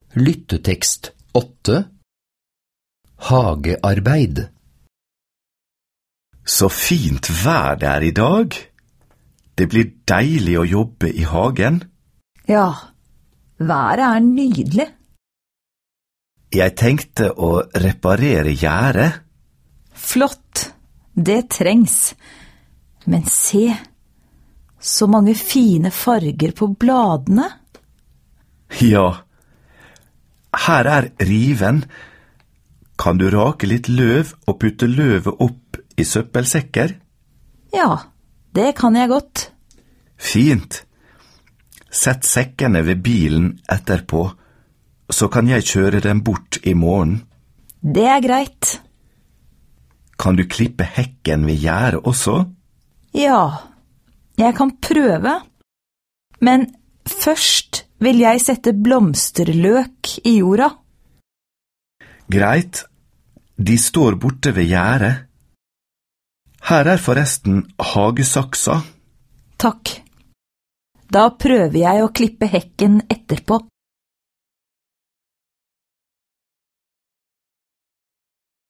Lyttetekst 8. Hagearbeid. Så fint vær det er i dag. Det blir deilig å jobbe i hagen. Ja, været er nydelig. Jeg tenkte å reparere gjerdet. Flott, det trengs. Men se, så mange fine farger på bladene. Ja, her er riven. Kan du rake litt løv og putte løvet opp i søppelsekker? Ja, det kan jeg godt. Fint. Sett sekkene ved bilen etterpå, så kan jeg kjøre dem bort i morgen. Det er greit. Kan du klippe hekken ved gjerdet også? Ja, jeg kan prøve. Men først vil jeg sette blomsterløk i jorda. Greit, de står borte ved gjerdet. Her er forresten hagesaksa. Takk. Da prøver jeg å klippe hekken etterpå.